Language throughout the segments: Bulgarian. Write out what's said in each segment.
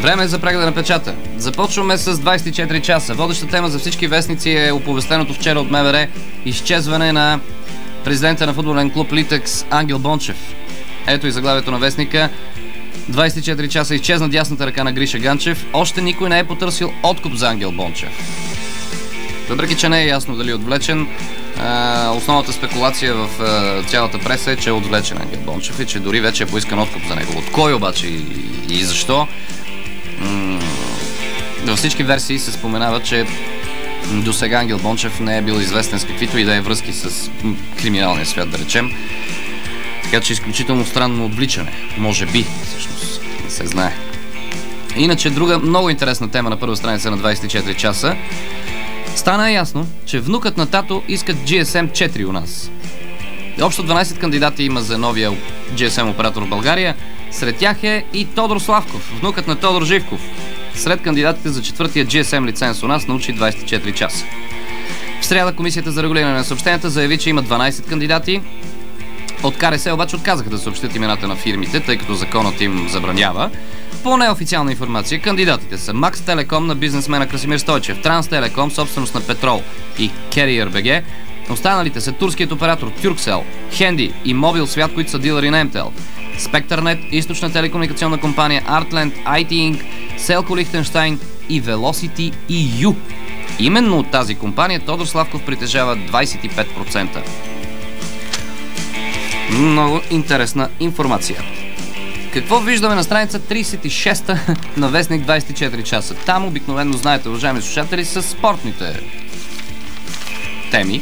Време е за прегледа на печата. Започваме с 24 часа. Водеща тема за всички вестници е оповестеното вчера от МВР изчезване на президента на футболен клуб Литекс Ангел Бончев. Ето и заглавието на вестника. 24 часа изчезна дясната ръка на Гриша Ганчев. Още никой не е потърсил откуп за Ангел Бончев. Въпреки че не е ясно дали е отвлечен, основната спекулация в цялата преса е, че е отвлечен Ангел Бончев и че дори вече е поискан откуп за него. От кой обаче и защо? Във всички версии се споменава, че до сега Ангел Бончев не е бил известен с каквито и да е връзки с криминалния свят, да речем. Така че изключително странно отвличане. Може би, всъщност, не се знае. Иначе друга много интересна тема на първа страница на 24 часа. Стана ясно, че внукът на тато искат GSM 4 у нас. Общо 12 кандидати има за новия GSM оператор в България. Сред тях е и Тодор Славков, внукът на Тодор Живков. Сред кандидатите за четвъртия GSM лиценз у нас научи 24 часа. В сряда Комисията за регулиране на съобщенията заяви, че има 12 кандидати. От КРС обаче отказаха да съобщят имената на фирмите, тъй като законът им забранява. По неофициална информация, кандидатите са Макс Телеком на бизнесмена Красимир Стойчев, Транс Телеком, собственост на Петрол и Carrier BG. Останалите са турският оператор Turkcell, Хенди и Мобил Свят, които са дилъри на МТЛ, Спектърнет, източна телекомуникационна компания Artland, IT Inc., Селко Лихтенштайн и Velocity EU. Именно от тази компания Тодор Славков притежава 25%. Много интересна информация. Какво виждаме на страница 36 на вестник 24 часа? Там обикновено, знаете, уважаеми слушатели, са спортните теми.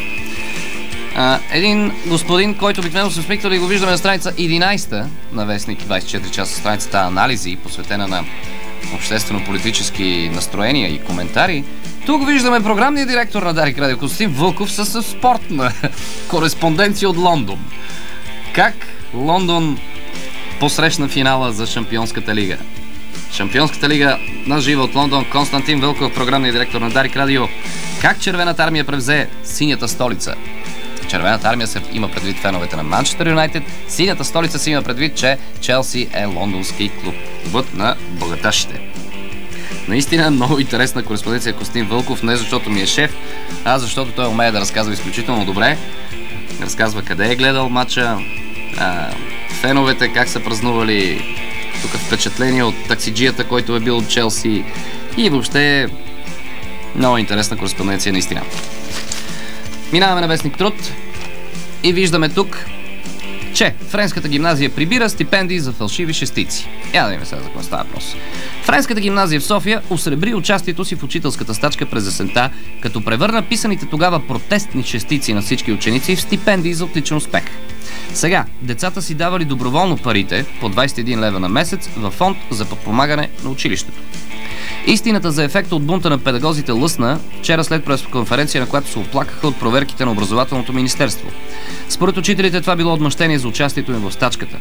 Един господин, който обикновено се усмихвали, го виждаме на страница 11 на вестник 24 часа, страницата анализи, посветена на обществено-политически настроения и коментари. Тук виждаме програмния директор на Дарик Радио Костадин Вълков с спортна кореспонденция от Лондон. Как Лондон посрещна финала за Шампионската лига? Шампионската лига на живо от Лондон. Константин Вълков, програмния директор на Дарик Радио. Как Червената армия превзе синята столица? Червената армия се има предвид феновете на Манчестър Юнайтед. Синята столица се има предвид, че Челси е лондонски клуб. Клубът на богаташите. Наистина много интересна кореспонденция Костин Вълков, не защото ми е шеф, а защото той умее да разказва изключително добре. Разказва къде е гледал матча, феновете как са празнували, тук впечатление от таксиджията, който е бил от Челси, и въобще много интересна кореспонденция наистина. Минаваме на вестник Труд и виждаме тук, че Френската гимназия прибира стипендии за фалшиви шестици. Я да видим сега за какво става въпрос. Френската гимназия в София осребри участието си в учителската стачка през есента, като превърна писаните тогава протестни шестици на всички ученици в стипендии за отличен успех. Сега, децата си давали доброволно парите, по 21 лева на месец, във фонд за подпомагане на училището. Истината за ефекта от бунта на педагозите лъсна вчера след пресконференция, на която се оплакаха от проверките на образователното министерство. Според учителите това било отмъщение за участието им в стачката.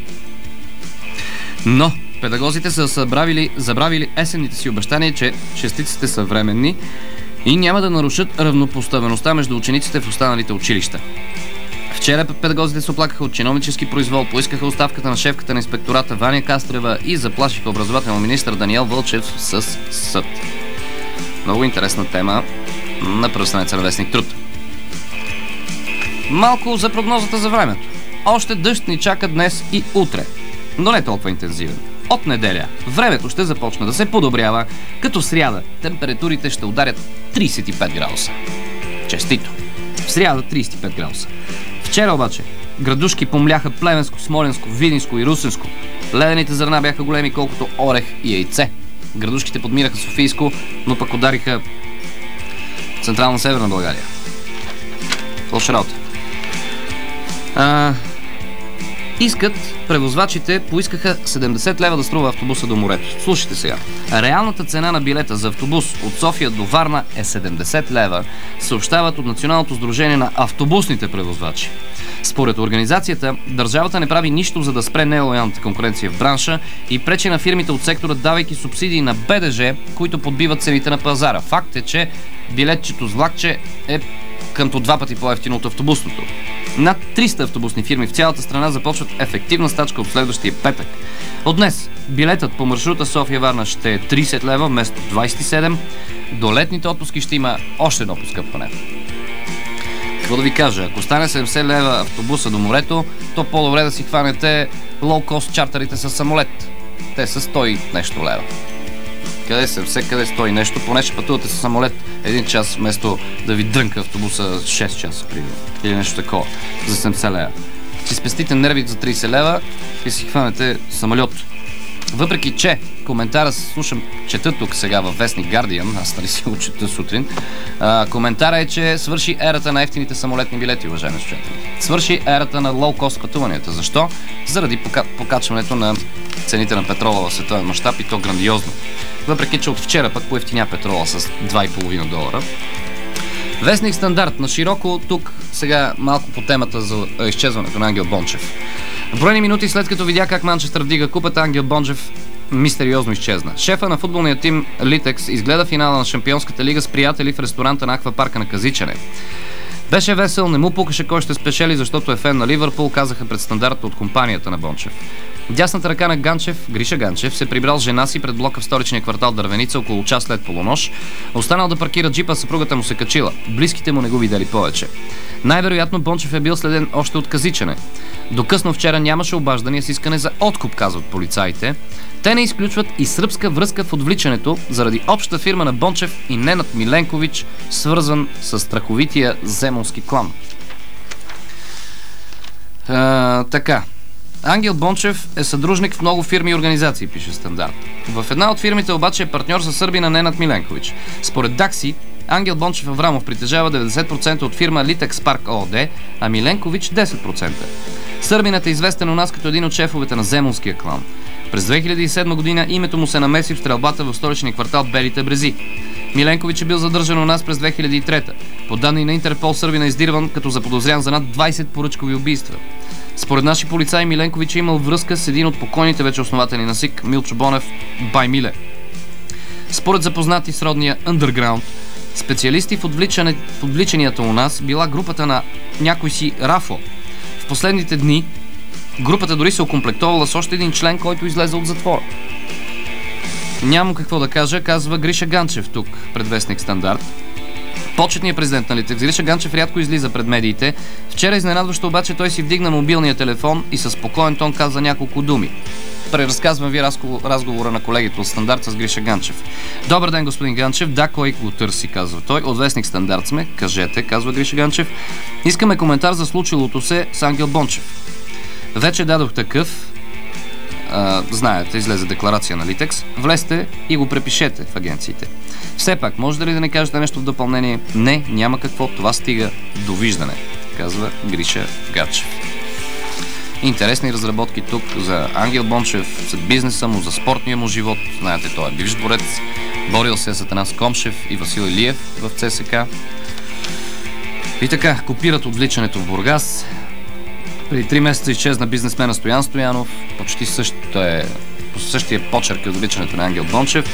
Но педагозите са забравили есенните си обещания, че шестиците са временни и няма да нарушат равнопоставеността между учениците в останалите училища. Вчера педагозите се оплакаха от чиновнически произвол, поискаха оставката на шефката на инспектората Ваня Кастрева и заплашиха образователния министър Даниел Вълчев с съд. Много интересна тема на първа страница на вестник Труд. Малко за прогнозата за времето. Още дъжд ни чака днес и утре, но не толкова интензивен. От неделя времето ще започне да се подобрява, като в сряда температурите ще ударят 35 градуса. Честито! В сряда 35 градуса. Вчера обаче градушки помляха Плевенско, Смолянско, Видинско и Русенско. Ледените зърна бяха големи колкото орех и яйце. Градушките подмираха Софийско, но пък удариха Централна Северна България. Лоша работа. Превозвачите поискаха 70 лева да струва автобуса до морето. Слушайте сега. Реалната цена на билета за автобус от София до Варна е 70 лева, съобщават от Националното сдружение на автобусните превозвачи. Според организацията, държавата не прави нищо, за да спре нелоялната конкуренция в бранша и пречи на фирмите от сектора, давайки субсидии на БДЖ, които подбиват цените на пазара. Факт е, че билетчето с влакче е къмто 2 пъти по-евтино от автобусното. Над 300 автобусни фирми в цялата страна започват ефективна стачка от следващия петък. От днес билетът по маршрута София-Варна ще е 30 лева вместо 27. До летните отпуски ще има още едно поскъпване. Какво да ви кажа, ако стане 70 лева автобуса до морето, то по-добре да си хванете лоу-кост чартерите с самолет. Те са 100 нещо лева. Къде 70, къде 100 нещо, поне ще пътувате с самолет 1 час, вместо да ви дрънка автобуса 6 часа, примерно. Или нещо такова, за 70 лева. Си спестите нервите за 30 лева и си хванете самолет. Въпреки че коментара чета тук сега във вестник Guardian, аз нали си го чета сутрин, коментара е, че свърши ерата на ефтините самолетни билети, уважаеми слушатели. Свърши ерата на лоу-кост пътуванията. Защо? Заради покачването на цените на петрола в световен мащаб и то грандиозно. Въпреки че от вчера пък поевтиня петрола с $2,5. Вестник Стандарт на широко тук сега малко по темата за изчезването на Ангел Бончев. Броени минути след като видя как Манчестър вдига купата, Ангел Бончев мистериозно изчезна. Шефа на футболния тим Литекс изгледа финала на Шампионската лига с приятели в ресторанта на Аквапарка на Казичене. Беше весел, не му пукаше кой ще спечели, защото е фен на Ливърпул, казаха пред Стандарта от компанията на Бончев. Дясната ръка на Ганчев, Гриша Ганчев, се прибрал с жена си пред блока в столичния квартал Дървеница около час след полунощ. Останал да паркира джипа, съпругата му се качила. Близките му не го видели повече. Най-вероятно Бончев е бил следен още от Казичене. До късно вчера нямаше обаждания с искане за откуп, казват полицаите. Те не изключват и сръбска връзка в отвличането заради обща фирма на Бончев и Ненад Миленкович, свързан с страховития земунски клан. Така. Ангел Бончев е съдружник в много фирми и организации, пише Стандарт. В една от фирмите обаче е партньор със сърбина Ненад Миленкович. Според Дакси, Ангел Бончев Аврамов притежава 90% от фирма Литекс Парк ООД, а Миленкович 10%. Сърбинът е известен у нас като един от шефовете на земунския клан. През 2007 година името му се намеси в стрелбата в столичния квартал Белите брези. Миленкович е бил задържан у нас през 2003. По данни на Интерпол, сърбина е издирван като заподозрян за над 20 поръчкови убийства. Според наши полицаи Миленкович е имал връзка с един от покойните вече основатели на СИК, Милчо Бонев, Бай Миле. Според запознати с родния Underground, специалисти в отвличанията у нас била групата на някой си Рафо. В последните дни групата дори се окомплектовала с още един член, който излезе от затвора. Нямам какво да кажа, казва Гриша Ганчев тук, пред вестник Стандарт. Почетният президент на Литекс Гриша Ганчев рядко излиза пред медиите. Вчера изненадващо обаче той си вдигна мобилния телефон и със спокоен тон каза няколко думи. Преразказвам ви разговора на колегите от Стандарт с Гриша Ганчев. Добър ден, господин Ганчев. Да, кой го търси, казва той. От вестник Стандарт сме. Кажете, казва Гриша Ганчев. Искаме коментар за случилото се с Ангел Бончев. Вече дадох такъв. Знаете, излезе декларация на Литекс. Влезте и го препишете в агенциите. Все пак, може ли да не кажете нещо в допълнение? Не, няма какво, това стига. Довиждане, казва Гриша Ганчев. Интересни разработки тук за Ангел Бончев, за бизнеса му, за спортния му живот. Знаете, той е бивш борец. Борил се с Атанас Комшев и Васил Илиев в ЦСК. И така, копират отвличането в Бургас. Преди 3 месеца изчезна бизнесмена Стоян Стоянов. Почти по същия почерк е отвличането на Ангел Бончев.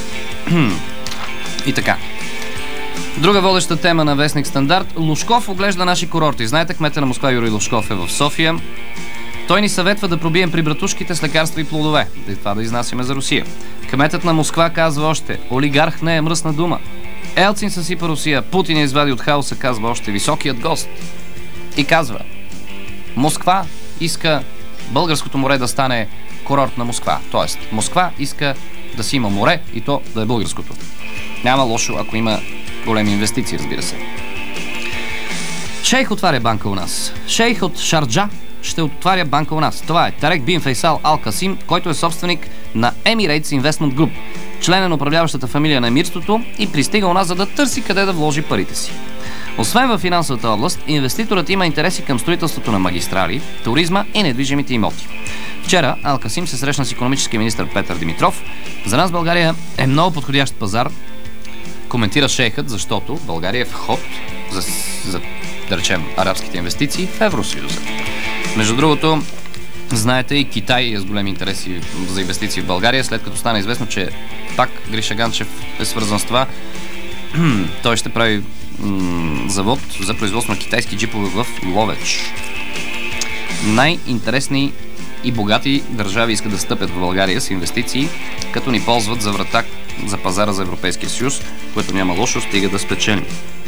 И така. Друга водеща тема на вестник Стандарт. Лужков оглежда наши курорти. Знаете, кмета на Москва Юрий Лужков е в София. Той ни съветва да пробием при братушките с лекарства и плодове. И това да изнасяме за Русия. Кметът на Москва казва още: олигарх не е мръсна дума. Елцин съсипа Русия. Путин я извади от хаоса, казва още високият гост. И казва: Москва иска българското море да стане курорт на Москва. Тоест, Москва иска да си има море и то да е българското. Няма лошо, ако има големи инвестиции, разбира се. Шейх отваря банка у нас. Шейх от Шарджа ще отваря банка у нас. Това е Тарек Бин Фейсал Ал Касим, който е собственик на Emirates Investment Group, член на управляващата фамилия на емирството и пристига у нас, за да търси къде да вложи парите си. Освен във финансовата област, инвеститорът има интереси към строителството на магистрали, туризма и недвижимите имоти. Вчера Ал Касим се срещна с икономическия министър Петър Димитров. За нас България е много подходящ пазар, коментира шейхът, защото България е вход за да речем, арабските инвестиции в Евросъюза. Между другото, знаете, и Китай е с големи интереси за инвестиции в България, след като стана известно, че пак Гриша Ганчев е свързан с това. Той ще прави завод за производство на китайски джипове в Ловеч. Най-интересни и богати държави искат да стъпят в България с инвестиции, като ни ползват за врата за пазара за Европейския съюз, което няма лошо, стига да спечелим.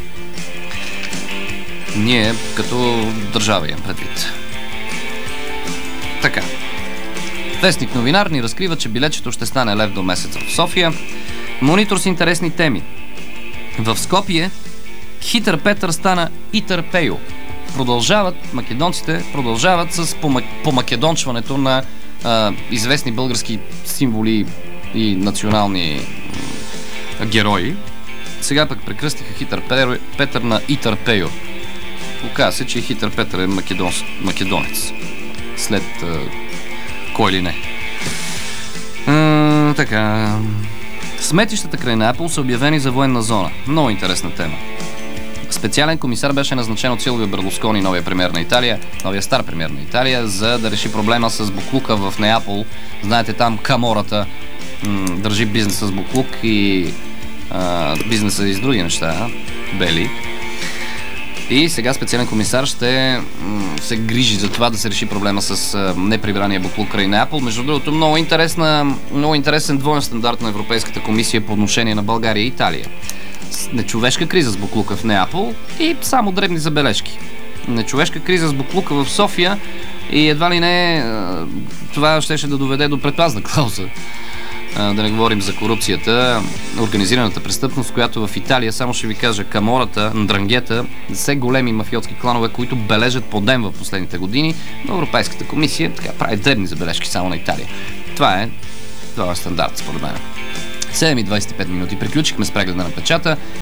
Ние като държава имам предвид. Така. Вестник новинар ни разкрива, че билетчето ще стане лев до месеца в София. Монитор с интересни теми. В Скопие Хитър Петър стана Итър Пейо. Македонците продължават с помакедончването на известни български символи и национални герои. Сега пък прекръстиха Хитър Петър на Итър Пейо. Оказва се, че Хитър Петър е македонец. След кой ли не. Така. Сметищата край Неапол са обявени за военна зона. Много интересна тема. Специален комисар беше назначен от Силвио Берлускони, новия стар премиер на Италия, за да реши проблема с буклука в Неапол. Знаете, там Камората държи бизнеса с буклук и бизнеса и с други неща, бели. И сега специален комисар ще се грижи за това да се реши проблема с неприбрания буклук край Неапол. Между другото, много интересен двоен стандарт на Европейската комисия по отношение на България и Италия. Нечовешка криза с буклука в Неапол и само дребни забележки. Нечовешка криза с буклука в София и едва ли не това щеше да доведе до предпазна клауза. Да не говорим за корупцията, организираната престъпност, която в Италия, само ще ви кажа, Камората, Ндрангета, все големи мафиотски кланове, които бележат по ден в последните години, но Европейската комисия така прави дребни забележки само на Италия. Това е стандарт, според мен. 7:25 минути. Приключихме с прегледа на печата.